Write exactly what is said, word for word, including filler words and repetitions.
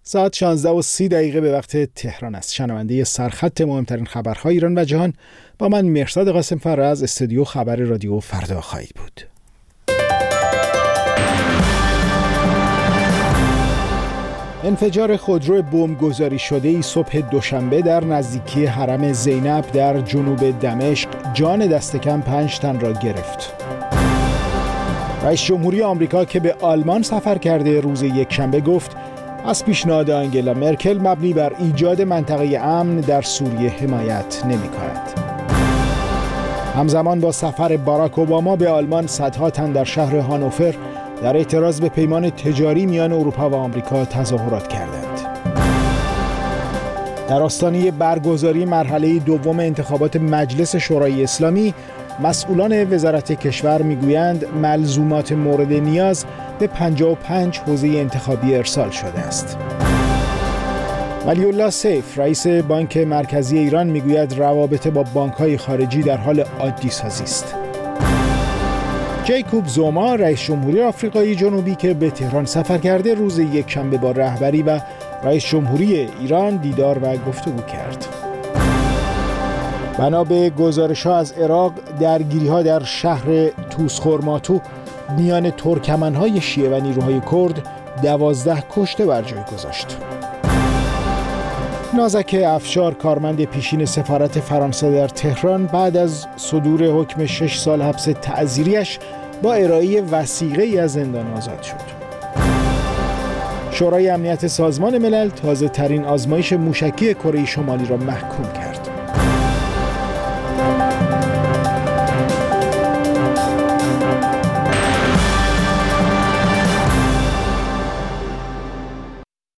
ساعت شانزده و سی دقیقه به وقت تهران است. شنونده سرخط مهمترین خبرهای ایران و جهان با من مهرزاد قاسم‌فر از استودیو خبر رادیو فردا خواهید بود. انفجار خودرو بمبگذاری شده‌ای صبح دوشنبه در نزدیکی حرم زینب در جنوب دمشق جان دست کم پنج تن را گرفت. رئیس جمهوری آمریکا که به آلمان سفر کرده روز یکشنبه گفت از پیشنهاد آنگلا مرکل مبنی بر ایجاد منطقه امن در سوریه حمایت نمی‌کند. همزمان با سفر باراک اوباما به آلمان صدها تن در شهر هانوفر در اعتراض به پیمان تجاری میان اروپا و آمریکا تظاهرات کردند. در آستانه برگزاری مرحله دوم انتخابات مجلس شورای اسلامی، مسئولان وزارت کشور میگویند ملزومات مورد نیاز به پنجاه و پنج حوزه انتخابی ارسال شده است. ولی الله سیف رئیس بانک مرکزی ایران میگوید روابط با بانک‌های خارجی در حال عادی سازی است. جیکوب زوما رئیس جمهوری آفریقای جنوبی که به تهران سفر کرده روز یکشنبه با رهبری و رئیس جمهوری ایران دیدار و گفتگو کرد. بنا به گزارش‌ها از عراق، درگیری‌ها در شهر توسخورماتو میان ترکمن‌های شیعه و نیروهای کرد دوازده کشته بر جای گذاشت. نازک افشار کارمند پیشین سفارت فرانسه در تهران بعد از صدور حکم شش سال حبس تعزیریش با ارائه وثیقه‌ای از زندان آزاد شد. شورای امنیت سازمان ملل تازه ترین آزمایش موشکی کره شمالی را محکوم کرد.